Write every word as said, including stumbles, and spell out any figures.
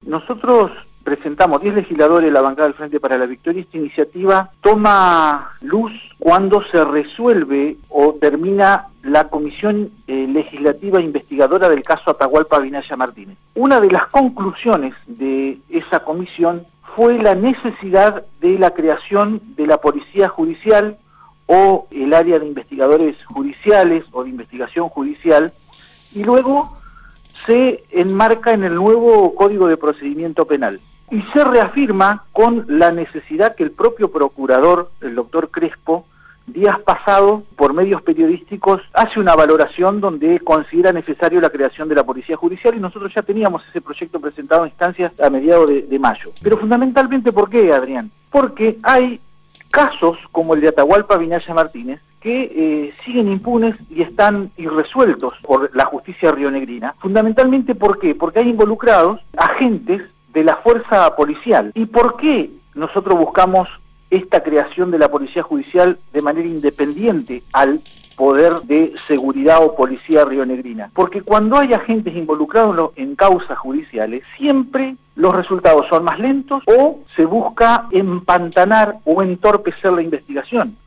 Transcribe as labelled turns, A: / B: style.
A: Nosotros presentamos diez legisladores de la bancada del Frente para la Victoria. Esta iniciativa toma luz cuando se resuelve o termina la comisión eh, legislativa investigadora del caso Atahualpa Vinaya Martínez. Una de las conclusiones de esa comisión fue la necesidad de la creación de la Policía Judicial o el área de investigadores judiciales o de investigación judicial, y luego se enmarca en el nuevo Código de Procedimiento Penal. Y se reafirma con la necesidad que el propio procurador, el doctor Crespo, días pasados, por medios periodísticos, hace una valoración donde considera necesario la creación de la Policía Judicial, y nosotros ya teníamos ese proyecto presentado en instancias a mediados de, de mayo. Pero fundamentalmente, ¿por qué, Adrián? Porque hay casos como el de Atahualpa Vinaya Martínez que eh, siguen impunes y están irresueltos por la justicia rionegrina. Fundamentalmente, ¿por qué? Porque hay involucrados agentes de la fuerza policial. ¿Y por qué nosotros buscamos esta creación de la Policía Judicial de manera independiente al poder de seguridad o policía rionegrina? Porque cuando hay agentes involucrados en causas judiciales, siempre los resultados son más lentos o se busca empantanar o entorpecer la investigación.